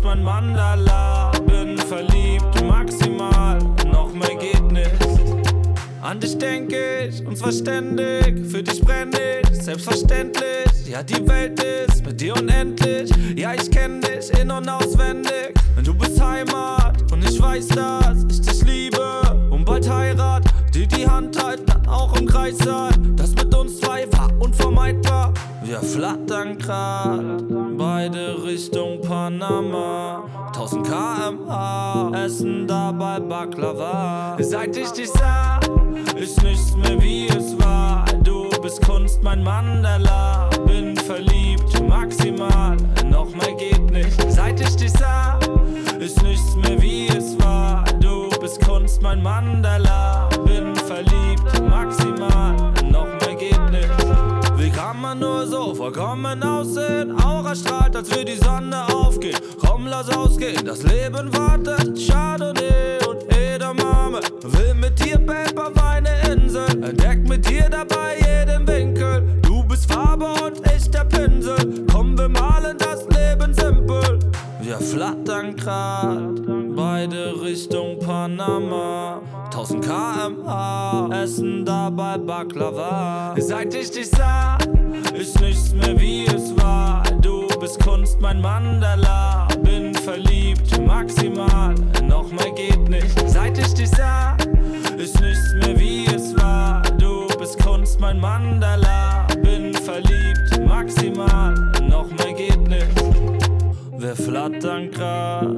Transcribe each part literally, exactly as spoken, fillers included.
mein Mandala. Bin verliebt, maximal, noch mehr geht nicht. An dich denk ich, uns verständig, für dich brenn ich, selbstverständlich. Ja, die Welt ist mit dir unendlich, ja, ich kenn dich in- und auswendig. Du bist Heimat und ich weiß, dass ich dich liebe und bald Heirat, die die Hand halten, dann auch im Kreis sein. Das mit uns zwei war unvermeidbar. Wir flattern grad, beide Richtung Panama. tausend Kilometer pro Stunde, essen dabei Baklava. Seit ich dich sah, ist nichts mehr wie es war. Du bist Kunst, mein Mandala. Bin verliebt, maximal, noch mehr geht nicht. Seit ich dich sah, ist nichts mehr wie es war. Du bist Kunst, mein Mandala. Bin verliebt, maximal, noch mehr geht nicht. Wie kann man nur so vollkommen aussehen? Aura strahlt, als würde die Sonne aufgehen. Komm, lass ausgehen, das Leben wartet. Chardonnay und Edamame. Will mit dir, Babe, auf eine Insel. Entdeck mit dir dabei jeden Winkel. Du bist Farbe und ich der Pinsel. Komm, wir malen das Leben simpel. Wir flattern grad, beide Richtung Panama. tausend Kilometer pro Stunde, essen dabei Baklava. Seit ich dich sah, ist nichts mehr wie es war. Du bist Kunst, mein Mandala. Bin verliebt, maximal, noch mehr geht nicht. Seit ich dich sah, ist nichts mehr wie es war. Du bist Kunst, mein Mandala. Bin verliebt, maximal, noch mehr geht nicht. Wir flattern grad,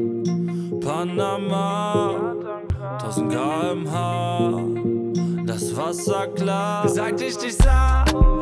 Panama, tausend Kilometer pro Stunde, das Wasser klar. Seit ich dich sah,